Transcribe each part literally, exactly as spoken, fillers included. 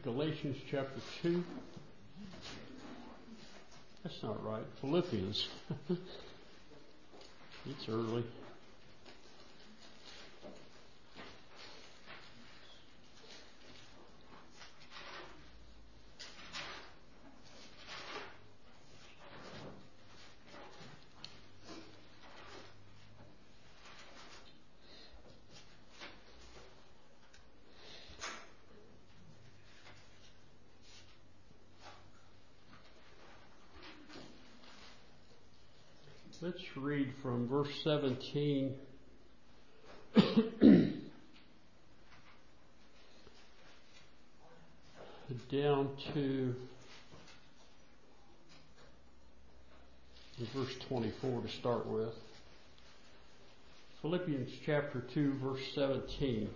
Galatians chapter two. That's not right. Philippians. It's early. Let's read from verse seventeen down to verse twenty-four to start with. Philippians chapter two, verse seventeen.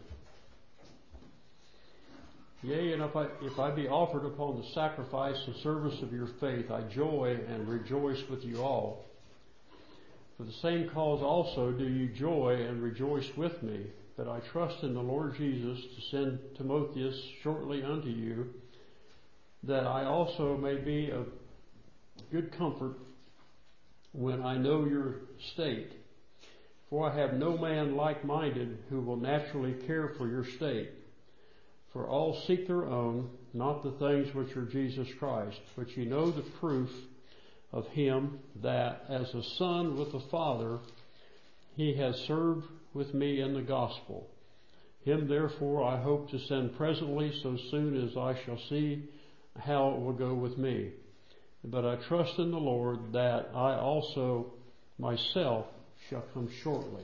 Yea, and if I, if I be offered upon the sacrifice and service of your faith, I joy and rejoice with you all. For the same cause also do you joy and rejoice with me, that I trust in the Lord Jesus to send Timotheus shortly unto you, that I also may be of good comfort when I know your state. For I have no man like-minded who will naturally care for your state. For all seek their own, not the things which are Jesus Christ, but ye know the proof of him that as a son with the Father, he has served with me in the gospel. Him therefore I hope to send presently, so soon as I shall see how it will go with me. But I trust in the Lord that I also myself shall come shortly.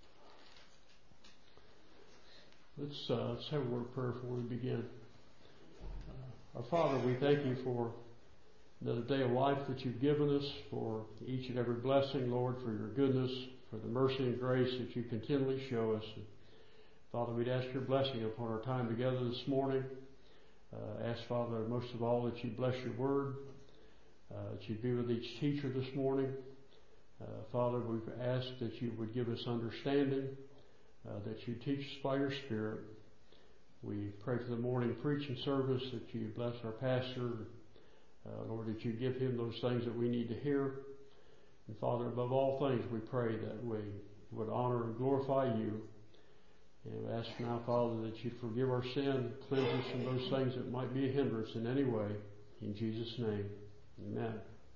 Let's, uh, let's have a word of prayer before we begin. Uh, our Father, we thank you for another day of life that you've given us, for each and every blessing, Lord, for your goodness, for the mercy and grace that you continually show us. And Father, we'd ask your blessing upon our time together this morning. Uh, ask, Father, most of all, that you bless your word, uh, that you be with each teacher this morning. Uh, Father, we've asked that you would give us understanding, uh, that you teach us by your Spirit. We pray for the morning preaching service, that you bless our pastor. Uh, Lord, that you give him those things that we need to hear. And Father, above all things, we pray that we would honor and glorify you. And we ask now, Father, that you forgive our sin, cleanse us from those things that might be a hindrance in any way. In Jesus' name, amen.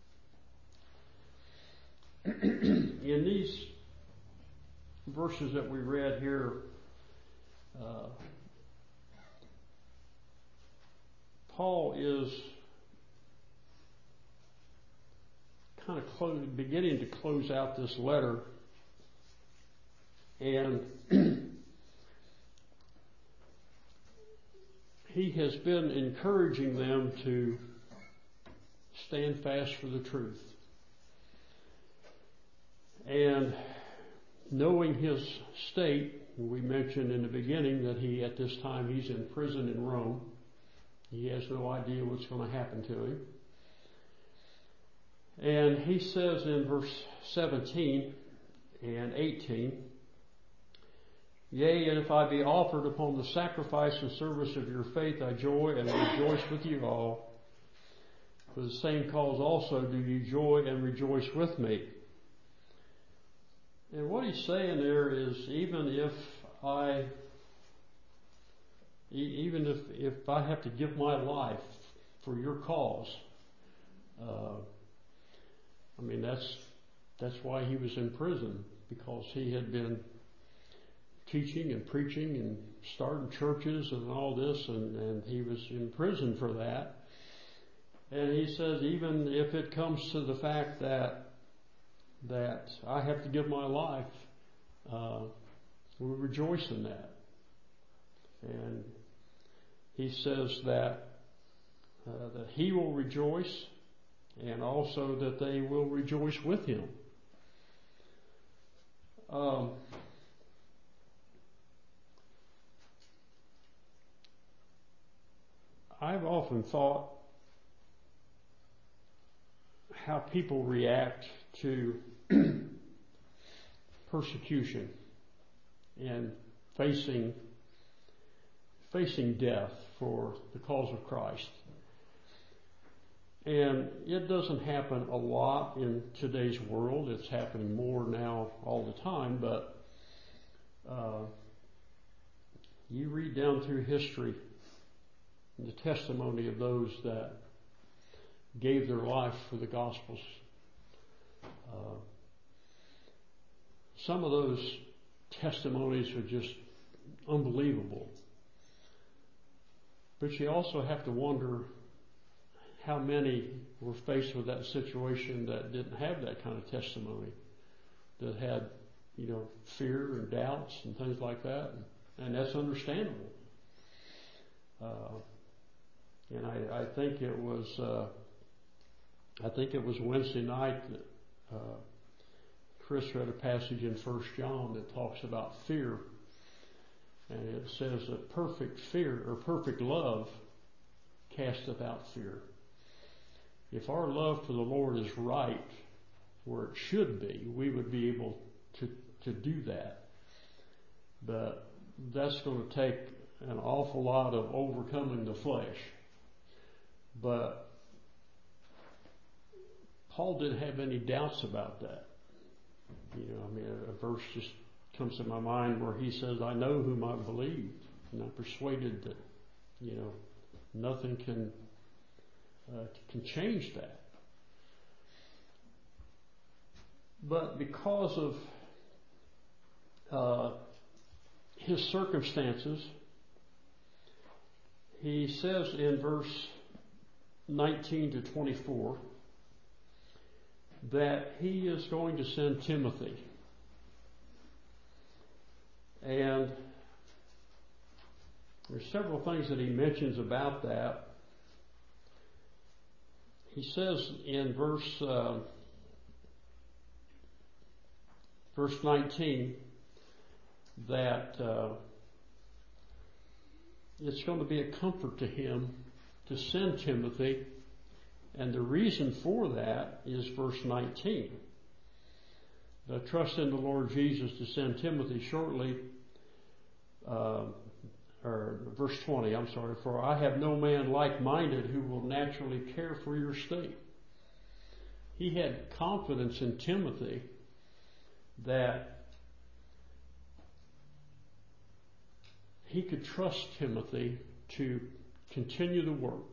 In these verses that we read here, uh, Paul is kind of close, beginning to close out this letter, and he has been encouraging them to stand fast for the truth. And knowing his state, we mentioned in the beginning that he, at this time, he's in prison in Rome. He has no idea what's going to happen to him. And he says in verse seventeen and eighteen, Yea, and if I be offered upon the sacrifice and service of your faith, I joy and rejoice with you all. For the same cause also do you joy and rejoice with me. And what he's saying there is, even if I, even if, if I have to give my life for your cause, uh, I mean, that's that's why he was in prison, because he had been teaching and preaching and starting churches and all this, and, and he was in prison for that. And he says, even if it comes to the fact that that I have to give my life, uh, we rejoice in that. And he says that uh, that he will rejoice, and also that they will rejoice with him. Um, I've often thought how people react to persecution and facing facing death for the cause of Christ. And it doesn't happen a lot in today's world. It's happening more now all the time, but uh, you read down through history the testimony of those that gave their life for the gospels. Uh, some of those testimonies are just unbelievable. But you also have to wonder how many were faced with that situation that didn't have that kind of testimony, that had, you know, fear and doubts and things like that, and, and that's understandable. Uh, and I, I think it was, uh, I think it was Wednesday night that uh, Chris read a passage in First John that talks about fear, and it says that perfect fear or perfect love casteth out fear. If our love for the Lord is right, where it should be, we would be able to, to do that. But that's going to take an awful lot of overcoming the flesh. But Paul didn't have any doubts about that. You know, I mean, a, a verse just comes to my mind where he says, I know whom I believe, and I'm persuaded that, you know, nothing can Uh, can change that. But because of uh, his circumstances, he says in verse nineteen to twenty-four that he is going to send Timothy. And there's several things that he mentions about that. He says in verse uh, verse nineteen that uh, it's going to be a comfort to him to send Timothy, and the reason for that is verse nineteen. I trust in the Lord Jesus to send Timothy shortly, uh, or verse twenty, I'm sorry, for I have no man like-minded who will naturally care for your state. He had confidence in Timothy that he could trust Timothy to continue the work.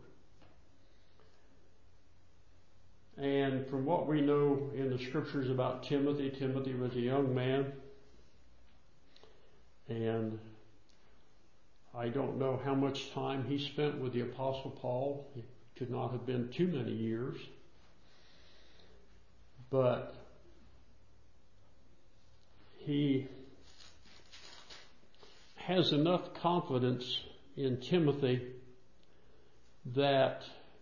And from what we know in the scriptures about Timothy, Timothy was a young man, and I don't know how much time he spent with the Apostle Paul. It could not have been too many years. But he has enough confidence in Timothy that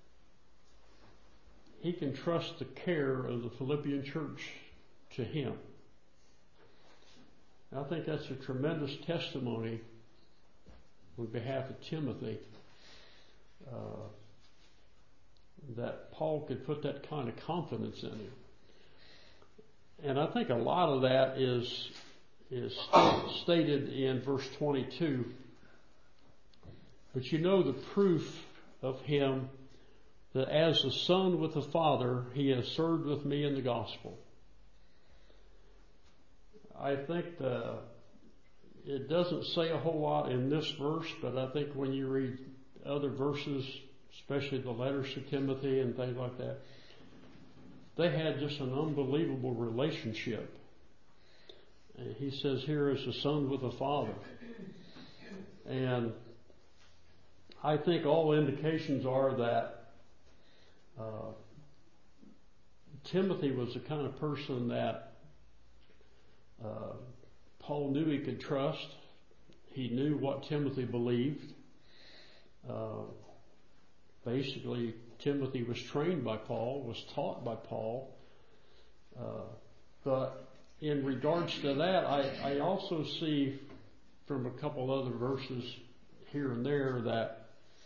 he can trust the care of the Philippian church to him. I think that's a tremendous testimony on behalf of Timothy, uh, that Paul could put that kind of confidence in him. And I think a lot of that is is stated in verse twenty-two. But you know the proof of him, that as the Son with the Father, he has served with me in the gospel. I think the It doesn't say a whole lot in this verse, but I think when you read other verses, especially the letters to Timothy and things like that, they had just an unbelievable relationship. And he says here is the Son with the Father. And I think all indications are that uh, Timothy was the kind of person that uh, Paul knew he could trust. He knew what Timothy believed. Uh, basically, Timothy was trained by Paul, was taught by Paul. Uh, but in regards to that, I, I also see from a couple other verses here and there that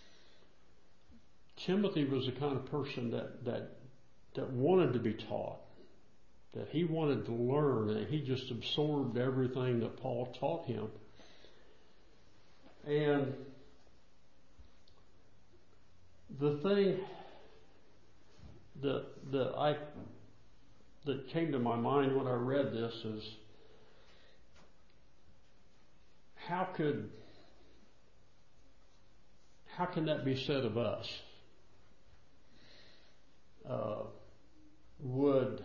Timothy was the kind of person that, that, that wanted to be taught, that he wanted to learn, and he just absorbed everything that Paul taught him. And the thing that that I that came to my mind when I read this is, how could how can that be said of us? Uh, would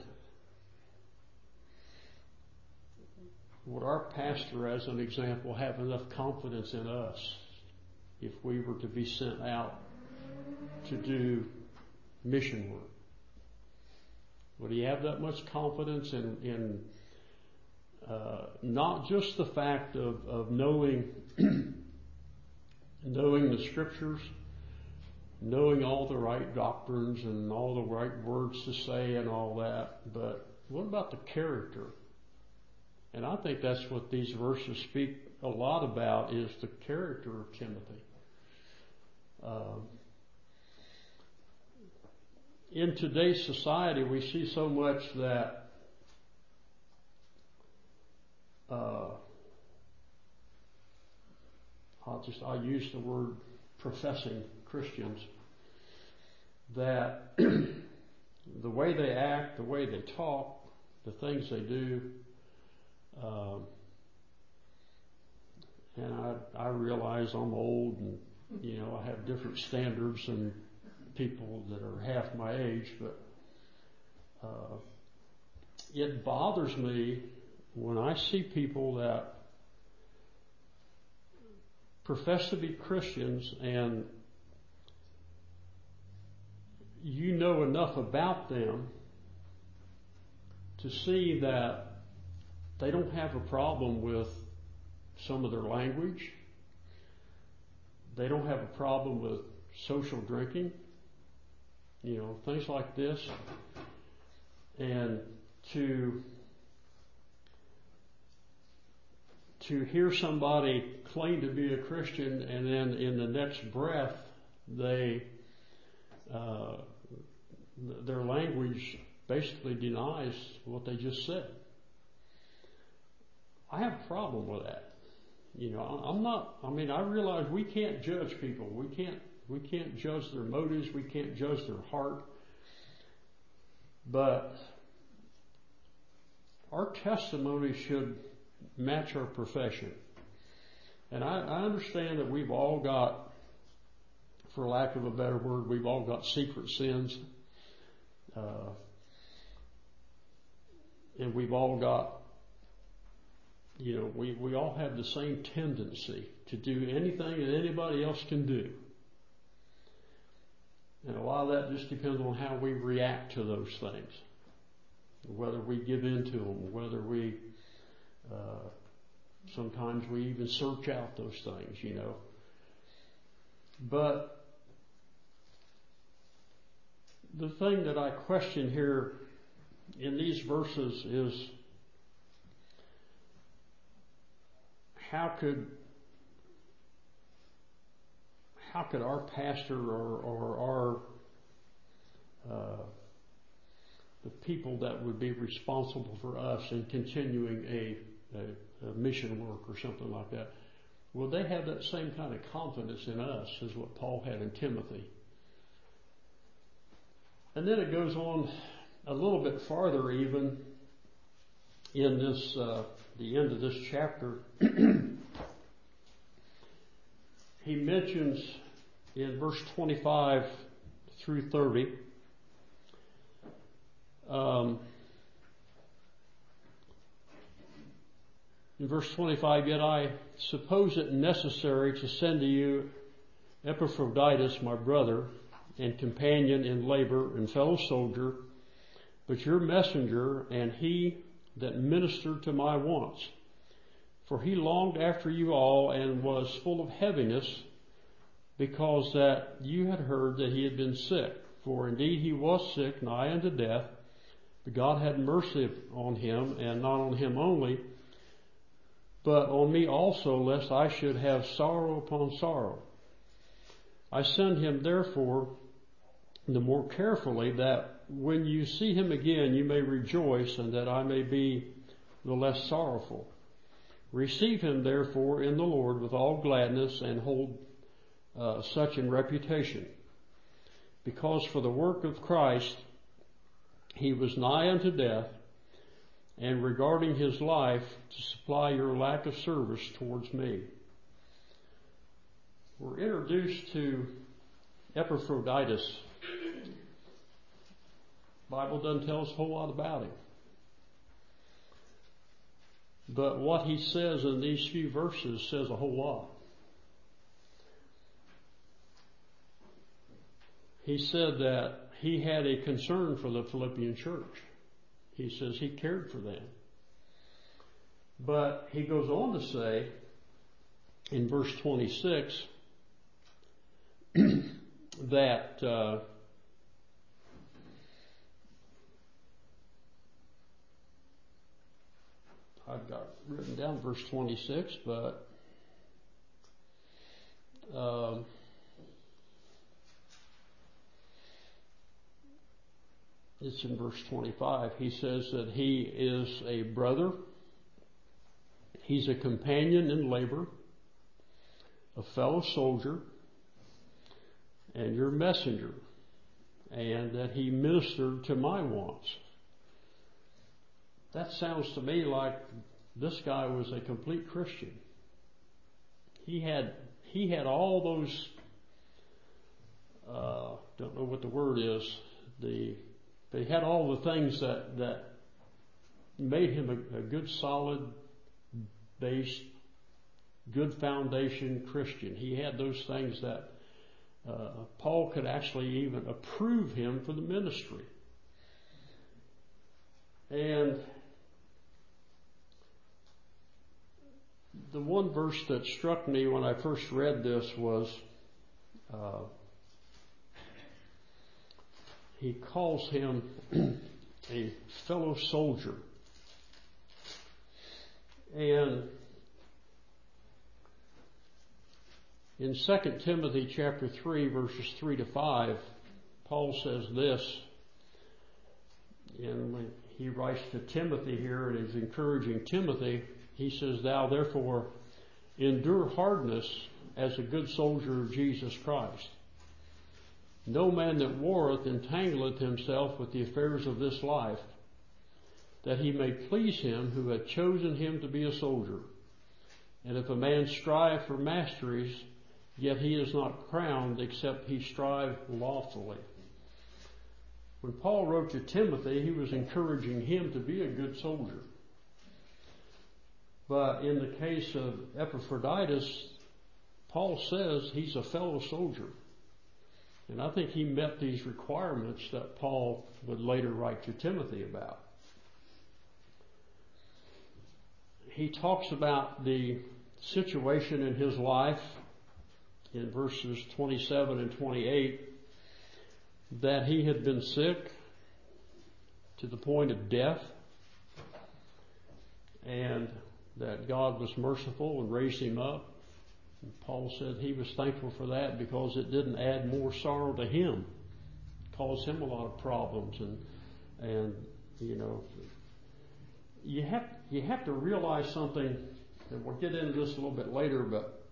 would our pastor, as an example, have enough confidence in us if we were to be sent out to do mission work? Would he have that much confidence in, in uh, not just the fact of, of knowing knowing the scriptures, knowing all the right doctrines and all the right words to say and all that, but what about the character? And I think that's what these verses speak a lot about, is the character of Timothy. Um, in today's society, we see so much that uh, I'll just I'll use the word professing Christians, that the way they act, the way they talk, the things they do, um, and I, I realize I'm old and, you know, I have different standards than people that are half my age, but uh, it bothers me when I see people that profess to be Christians and you know enough about them to see that they don't have a problem with some of their language. They don't have a problem with social drinking, you know, things like this. And to to hear somebody claim to be a Christian and then in the next breath they uh, their language basically denies what they just said. I have a problem with that. You know, I'm not, I mean, I realize we can't judge people. We can't, we can't judge their motives. We can't judge their heart. But our testimony should match our profession. And I, I understand that we've all got, for lack of a better word, we've all got secret sins. Uh, and we've all got, you know, we, we all have the same tendency to do anything that anybody else can do. And a lot of that just depends on how we react to those things. Whether we give in to them, whether we, uh, sometimes we even search out those things, you know. But the thing that I question here in these verses is, how could how could our pastor or, or our uh, the people that would be responsible for us in continuing a, a, a mission work or something like that, will they have that same kind of confidence in us as what Paul had in Timothy? And then it goes on a little bit farther even in this, uh, the end of this chapter. He mentions in verse twenty-five through thirty, um, in verse twenty-five, yet I suppose it necessary to send to you Epaphroditus, my brother and companion in labor and fellow soldier, but your messenger and he that ministered to my wants. For he longed after you all and was full of heaviness, because that you had heard that he had been sick. For indeed he was sick, nigh unto death, but God had mercy on him, and not on him only, but on me also, lest I should have sorrow upon sorrow. I send him therefore the more carefully, that when you see him again you may rejoice, and that I may be the less sorrowful. Receive him therefore in the Lord with all gladness, and hold uh, such in reputation. because for the work of Christ he was nigh unto death, and regarding his life to supply your lack of service towards me. We're introduced to Epaphroditus. The Bible doesn't tell us a whole lot about him. But what he says in these few verses says a whole lot. He said that he had a concern for the Philippian church. He says he cared for them. But he goes on to say in verse twenty-six that uh, I've got written down verse twenty-six, but um, it's in verse twenty-five. He says that he is a brother, he's a companion in labor, a fellow soldier, and your messenger, and that he ministered to my wants. That sounds to me like this guy was a complete Christian. He had he had all those, uh, don't know what the word is, the But he had all the things that, that made him a, a good, solid base, good foundation Christian. He had those things that uh, Paul could actually even approve him for the ministry. And the one verse that struck me when I first read this was uh, he calls him a fellow soldier. And in Second Timothy chapter three, verses three to five, Paul says this, and when he writes to Timothy here and is encouraging Timothy, he says, "Thou therefore endure hardness as a good soldier of Jesus Christ. No man that warreth entangleth himself with the affairs of this life, that he may please him who hath chosen him to be a soldier. And if a man strive for masteries, yet he is not crowned, except he strive lawfully." When Paul wrote to Timothy, he was encouraging him to be a good soldier. But in the case of Epaphroditus, Paul says he's a fellow soldier. And I think he met these requirements that Paul would later write to Timothy about. He talks about the situation in his life in verses twenty-seven and twenty-eight, that he had been sick to the point of death, and that God was merciful and raised him up. And Paul said he was thankful for that because it didn't add more sorrow to him. It caused him a lot of problems. And, and you know, you have, you have to realize something, and we'll get into this a little bit later, but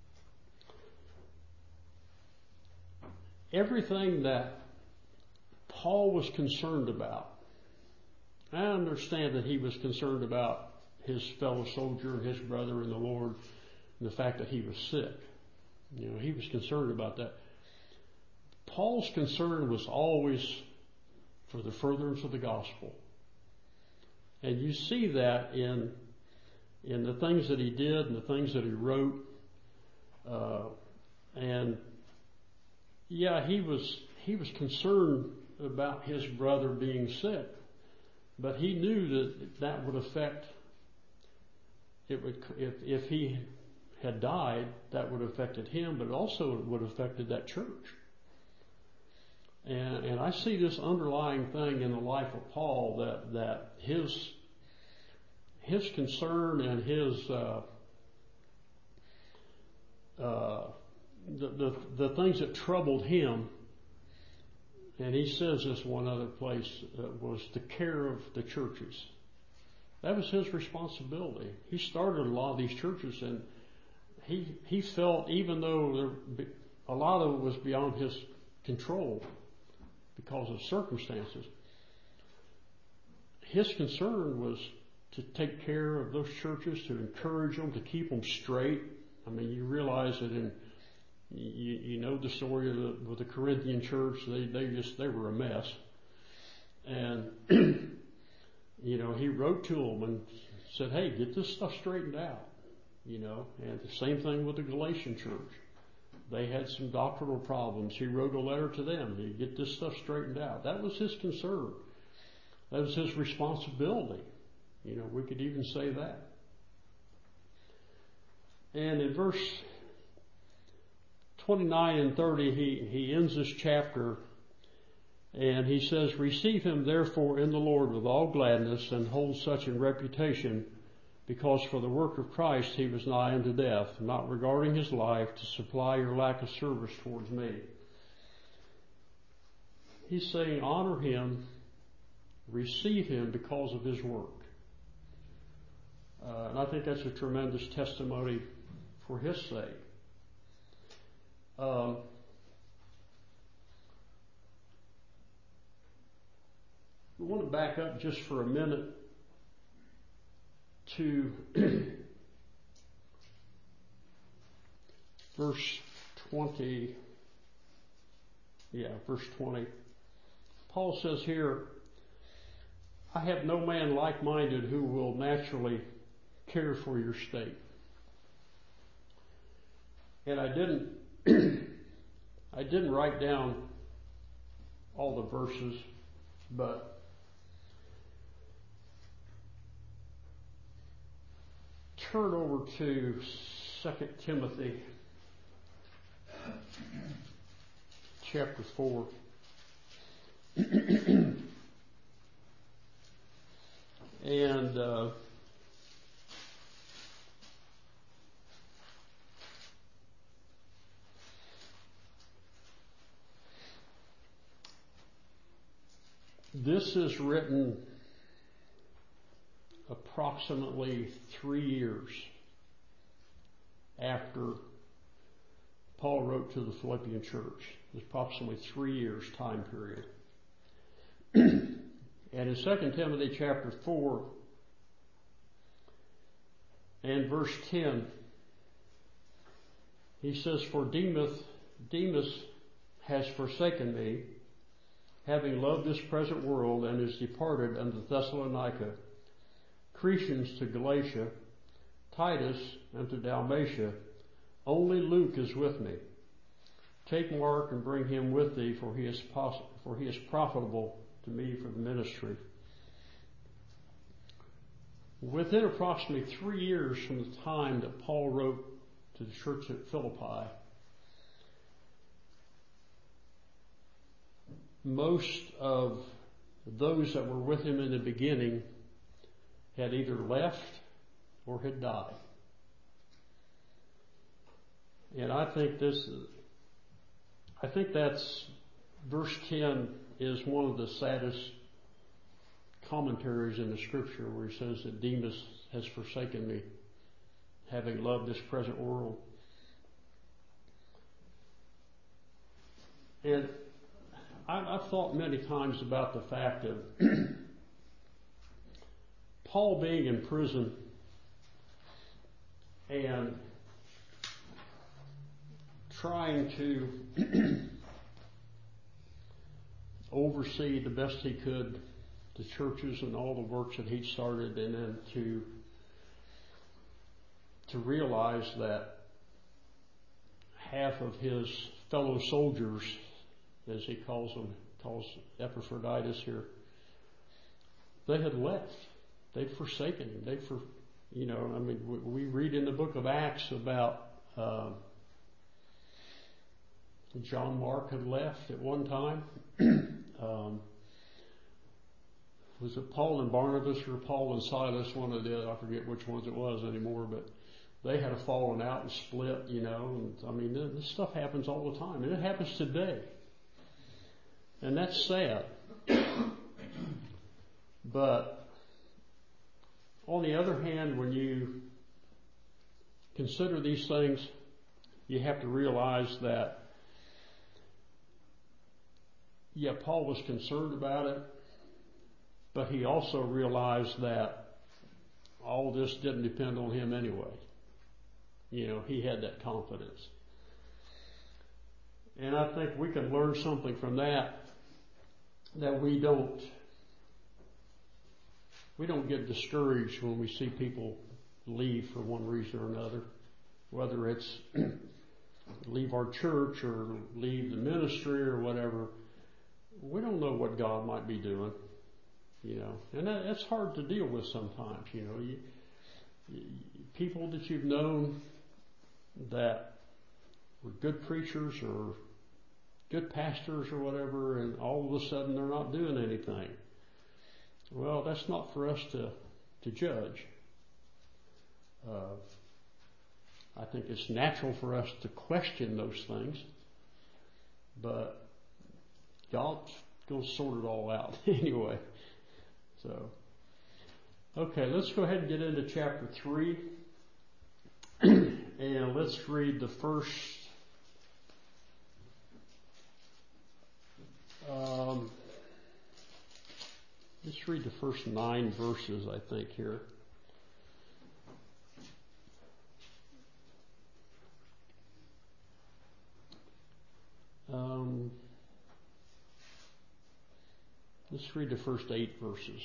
everything that Paul was concerned about, I understand that he was concerned about his fellow soldier and his brother in the Lord, and the fact that he was sick. You know, he was concerned about that. Paul's concern was always for the furtherance of the gospel. And you see that in in the things that he did and the things that he wrote. Uh, and yeah, he was he was concerned about his brother being sick, but he knew that that would affect. It would if if he had died, that would have affected him, but also it would have affected that church. And, and I see this underlying thing in the life of Paul, that, that his, his concern and his, uh, uh, the, the, the things that troubled him, and he says this one other place, uh, was the care of the churches. That was his responsibility. He started a lot of these churches, and He he felt, even though there, a lot of it was beyond his control, because of circumstances. His concern was to take care of those churches, to encourage them, to keep them straight. I mean, you realize that in, you, you know the story of the, with the Corinthian church, they, they just, they were a mess. And, you know, he wrote to them and said, hey, get this stuff straightened out, you know, and the same thing with the Galatian church. They had some doctrinal problems. He wrote a letter to them to get this stuff straightened out. That was his concern. That was his responsibility. You know, we could even say that. And in verse twenty-nine and thirty, he, he ends this chapter and he says, receive him therefore in the Lord with all gladness and hold such in reputation, because for the work of Christ he was nigh unto death, not regarding his life, to supply your lack of service towards me. He's saying honor him, receive him because of his work. Uh, and I think that's a tremendous testimony for his sake. Um, I want to back up just for a minute to verse twenty. Yeah, verse twenty. Paul says here, I have no man like-minded who will naturally care for your state. And I didn't, I didn't write down all the verses, but turn over to Second Timothy chapter four. And uh, this is written approximately three years after Paul wrote to the Philippian church. It's approximately three years time period. And in Second Timothy chapter four and verse ten, he says, for Demas, Demas has forsaken me, having loved this present world, and is departed unto Thessalonica, Crescens to Galatia, Titus unto Dalmatia. Only Luke is with me. Take Mark and bring him with thee, for he is poss- for he is profitable to me for the ministry. Within approximately three years from the time that Paul wrote to the church at Philippi, most of those that were with him in the beginning had either left or had died. And I think this, I think that's, verse ten is one of the saddest commentaries in the scripture, where he says that Demas has forsaken me, having loved this present world. And I've thought many times about the fact of Paul being in prison and trying to oversee the best he could the churches and all the works that he started, and then to to realize that half of his fellow soldiers, as he calls them, calls Epaphroditus here, they had left. They'd forsaken him. They for, you know, I mean, we, we read in the book of Acts about uh, John Mark had left at one time. um, was it Paul and Barnabas or Paul and Silas? One of the other, I forget which ones it was anymore, but they had a fallen out and split, you know. And I mean, this stuff happens all the time, and it happens today. And that's sad. But on the other hand, when you consider these things, you have to realize that yeah, Paul was concerned about it, but he also realized that all this didn't depend on him anyway. You know, he had that confidence. And I think we can learn something from that, that we don't, we don't get discouraged when we see people leave for one reason or another, whether it's leave our church or leave the ministry or whatever. We don't know what God might be doing, you know, and that, that's hard to deal with sometimes, you know. You, you, people that you've known that were good preachers or good pastors or whatever, and all of a sudden they're not doing anything. Well, that's not for us to, to judge. Uh, I think it's natural for us to question those things, but God's going to sort it all out anyway. So, okay, let's go ahead and get into chapter three, and let's read the first um, let's read the first nine verses, I think, here. Um, let's read the first eight verses.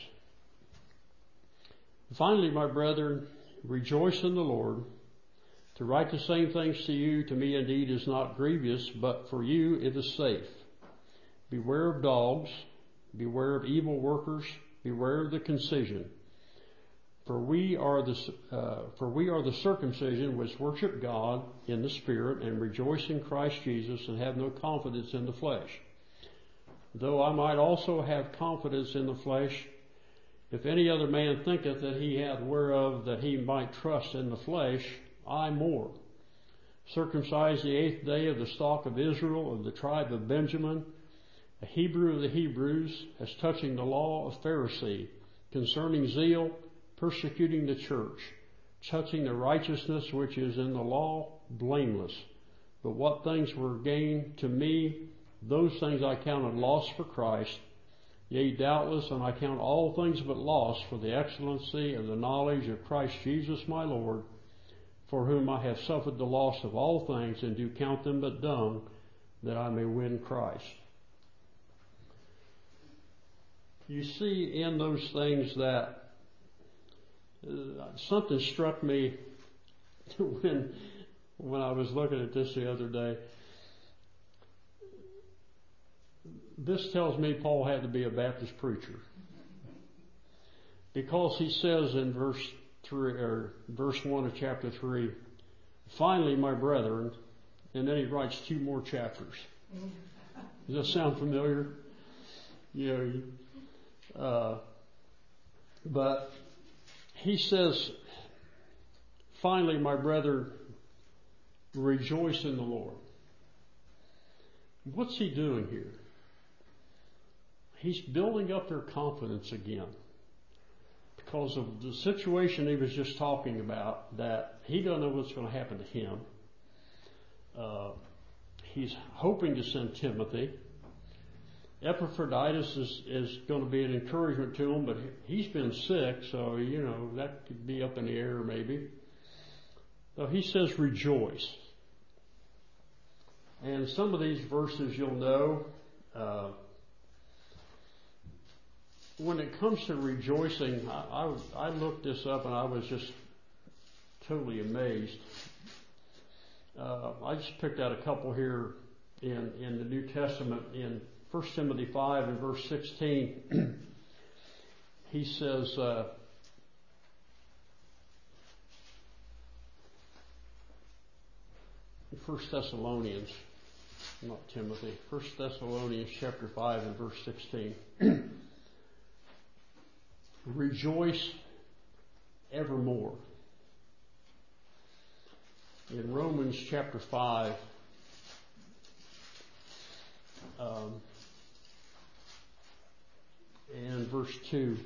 Finally, my brethren, rejoice in the Lord. To write the same things to you, to me indeed is not grievous, but for you it is safe. Beware of dogs, beware of evil workers, beware of the concision. For we are the uh, for we are the circumcision which worship God in the Spirit and rejoice in Christ Jesus and have no confidence in the flesh. Though I might also have confidence in the flesh, if any other man thinketh that he hath whereof that he might trust in the flesh, I more. Circumcised the eighth day of the stock of Israel, of the tribe of Benjamin, a Hebrew of the Hebrews, as touching the law of Pharisee, concerning zeal, persecuting the church, touching the righteousness which is in the law, blameless. But what things were gain to me, those things I counted loss for Christ. Yea, doubtless, and I count all things but loss for the excellency of the knowledge of Christ Jesus my Lord, for whom I have suffered the loss of all things, and do count them but dung, that I may win Christ. You see in those things that uh, something struck me when when I was looking at this the other day. This tells me Paul had to be a Baptist preacher, because he says in verse three or verse one of chapter three, finally, my brethren, and then he writes two more chapters. Does that sound familiar? You know. Uh, but he says, finally, my brother, rejoice in the Lord. What's he doing here? He's building up their confidence again, because of the situation he was just talking about, that he doesn't know what's going to happen to him. Uh, he's hoping to send Timothy. Epaphroditus is, is going to be an encouragement to him, but he's been sick, so, you know, that could be up in the air maybe. So he says rejoice. And some of these verses you'll know, uh, when it comes to rejoicing, I, I, I looked this up and I was just totally amazed. Uh, I just picked out a couple here in, in the New Testament. In First Timothy five and verse sixteen, he says, uh, First Thessalonians, not Timothy, First Thessalonians chapter five and verse sixteen, rejoice evermore. In Romans chapter five, um, and verse two,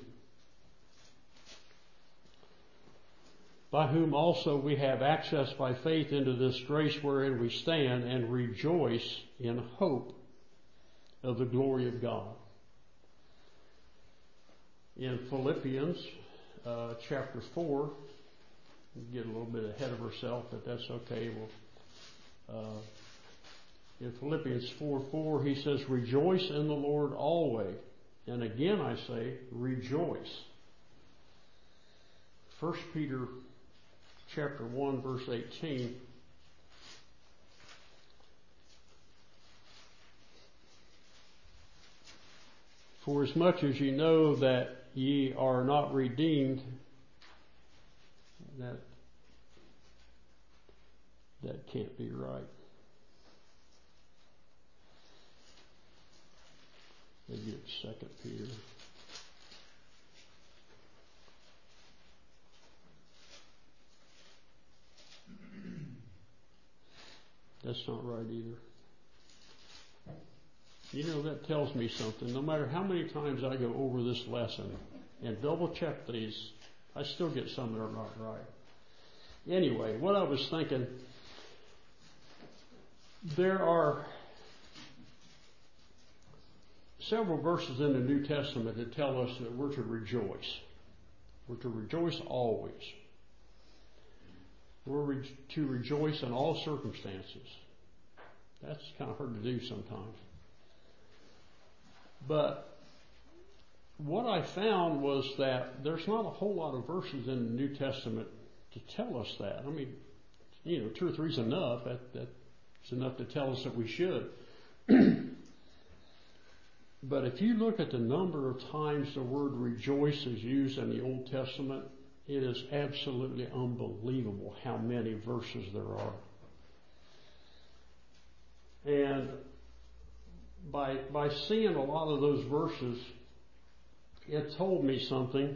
by whom also we have access by faith into this grace wherein we stand, and rejoice in hope of the glory of God. In Philippians uh, chapter four, we get a little bit ahead of ourselves, but that's okay. We'll, uh, in Philippians four four, he says, "Rejoice in the Lord always." And again I say, rejoice. First Peter chapter one, verse eighteen. "For as much as ye know that ye are not redeemed," that that can't be right. Maybe it's Second Peter. That's not right either. You know, that tells me something. No matter how many times I go over this lesson and double check these, I still get some that are not right. Anyway, what I was thinking, there are several verses in the New Testament that tell us that we're to rejoice. We're to rejoice always. We're re- to rejoice in all circumstances. That's kind of hard to do sometimes. But what I found was that there's not a whole lot of verses in the New Testament to tell us that. I mean, you know, two or three is enough. That, that's enough to tell us that we should. But if you look at the number of times the word rejoice is used in the Old Testament, it is absolutely unbelievable how many verses there are. And by by seeing a lot of those verses, it told me something,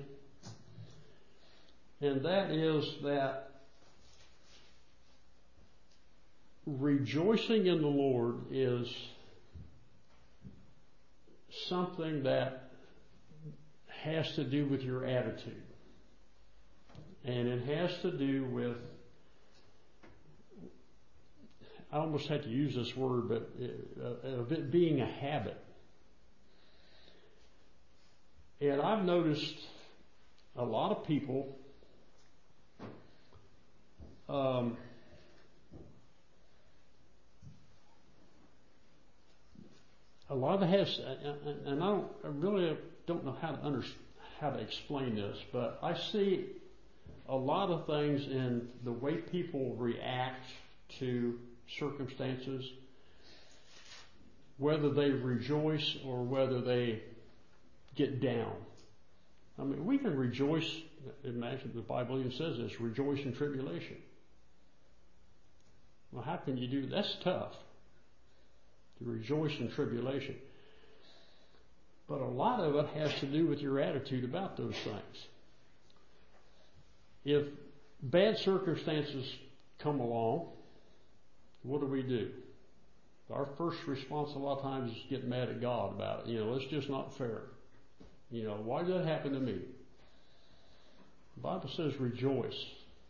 and that is that rejoicing in the Lord is something that has to do with your attitude. And it has to do with, I almost had to use this word, but uh, of it being a habit. And I've noticed a lot of people um, a lot of it has, and I don't, I really don't know how to under, how to explain this, but I see a lot of things in the way people react to circumstances, whether they rejoice or whether they get down. I mean, we can rejoice. Imagine the Bible even says this: rejoice in tribulation. Well, how can you do that? That's tough, to rejoice in tribulation. But a lot of it has to do with your attitude about those things. If bad circumstances come along, what do we do? Our first response a lot of times is to get mad at God about it. You know, it's just not fair. You know, why did that happen to me? The Bible says rejoice.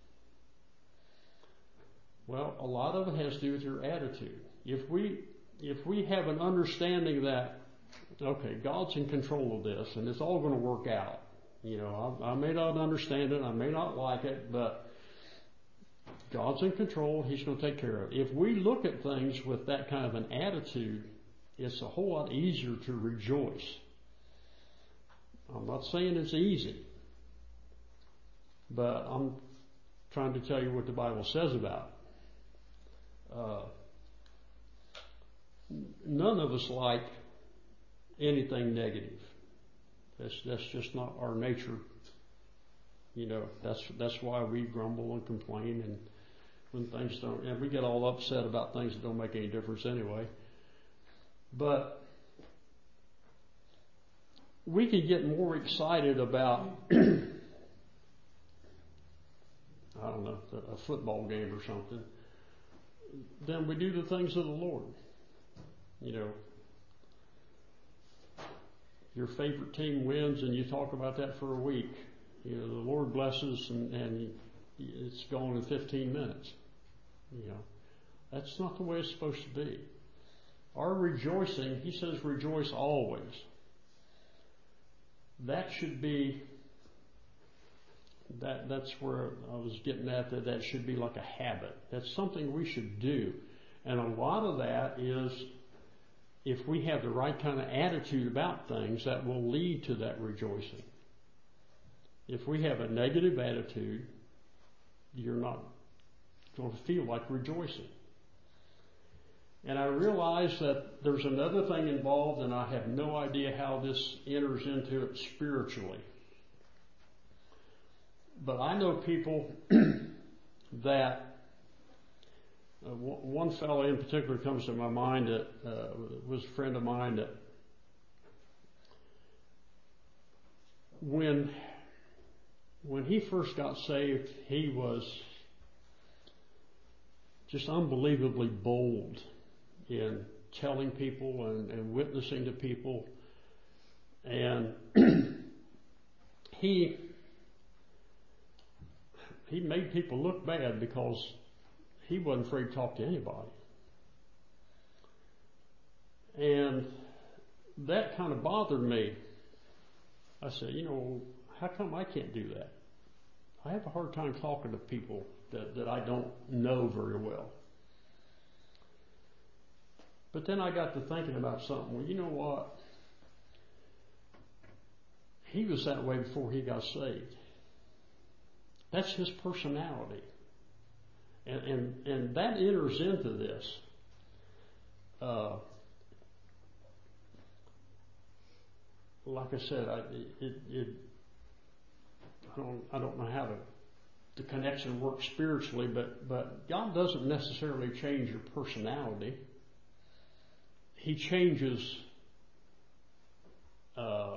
Well, a lot of it has to do with your attitude. If we if we have an understanding that, okay, God's in control of this and it's all going to work out. You know, I, I may not understand it, I may not like it, but God's in control, He's going to take care of it. If we look at things with that kind of an attitude, it's a whole lot easier to rejoice. I'm not saying it's easy, but I'm trying to tell you what the Bible says about it. Uh, none of us like anything negative. That's that's just not our nature. You know, that's that's why we grumble and complain, and when things don't, and we get all upset about things that don't make any difference anyway. But we could get more excited about, I don't know, a football game or something, than we do the things of the Lord. You know, your favorite team wins and you talk about that for a week. You know, the Lord blesses and, and it's gone in fifteen minutes. You know, that's not the way it's supposed to be. Our rejoicing, he says, rejoice always. That should be, that that's where I was getting at, that that should be like a habit. That's something we should do. And a lot of that is, if we have the right kind of attitude about things, that will lead to that rejoicing. If we have a negative attitude, you're not going to feel like rejoicing. And I realize that there's another thing involved, and I have no idea how this enters into it spiritually. But I know people that, uh, one fellow in particular comes to my mind that uh, was a friend of mine, that when when he first got saved, he was just unbelievably bold in telling people and, and witnessing to people. And he he made people look bad because he wasn't afraid to talk to anybody. And that kind of bothered me. I said, you know, how come I can't do that? I have a hard time talking to people that, that I don't know very well. But then I got to thinking about something. Well, you know what? He was that way before he got saved. That's his personality. And, and, and that enters into this. Uh, like I said, I, it, it, I don't, I don't know how to, the connection works spiritually, but, but God doesn't necessarily change your personality. He changes, uh,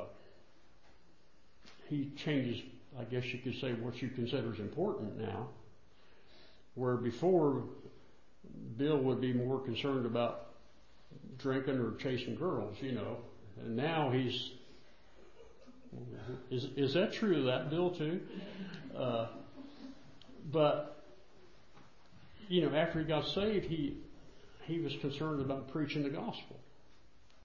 he changes, I guess you could say, what you consider is important now. Where before, Bill would be more concerned about drinking or chasing girls, you know. And now he's, is is that true of that, Bill, too? Uh, but, you know, after he got saved, he he was concerned about preaching the gospel.